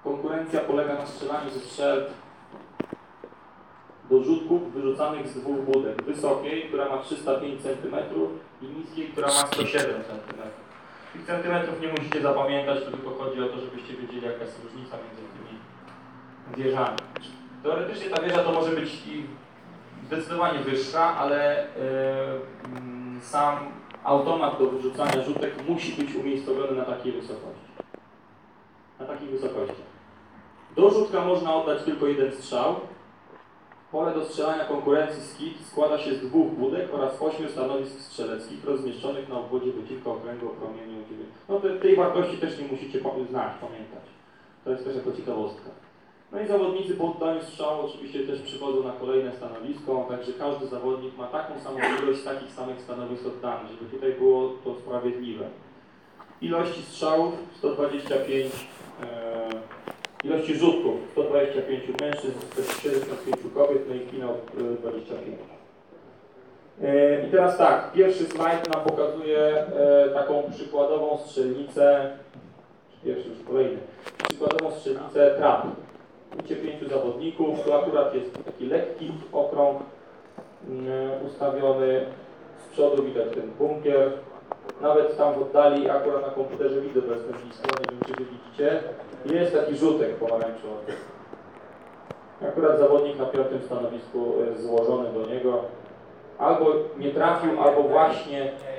konkurencja polega na strzelaniu ze strzelb do rzutków wyrzucanych z dwóch budek. Wysokiej, która ma 305 cm i niskiej, która ma 107 cm. Tych centymetrów nie musicie zapamiętać, to tylko chodzi o to, żebyście wiedzieli, jaka jest różnica między tymi wieżami. Teoretycznie ta wieża to może być i zdecydowanie wyższa, ale sam automat do wyrzucania rzutek musi być umiejscowiony na takiej wysokości. Na takich wysokościach. Do rzutka można oddać tylko jeden strzał. Pole do strzelania konkurencji skit składa się z dwóch budek oraz 8 stanowisk strzeleckich rozmieszczonych na obwodzie wycinka okręgu o promieniu 9. No tej wartości też nie musicie znać, pamiętać. To jest też jako ciekawostka. No i zawodnicy po oddaniu strzału oczywiście też przychodzą na kolejne stanowisko, także każdy zawodnik ma taką samą ilość takich samych stanowisk oddanych, żeby tutaj było to sprawiedliwe. Ilości strzałów 125, ilości rzutków 125 mężczyzn, 75 kobiet, no i finał 25. I teraz tak, pierwszy slajd nam pokazuje taką przykładową strzelnicę, pierwszy już kolejny, przykładową strzelnicę trap. Widzicie 5 zawodników, tu akurat jest taki lekki okrąg ustawiony, z przodu widać ten bunkier, nawet tam w oddali, akurat na komputerze widzę, bo jestem blisko, nie wiem czy wy widzicie, jest taki rzutek pomarańczowy. Akurat zawodnik na 5. stanowisku jest złożony do niego, albo nie trafił, albo właśnie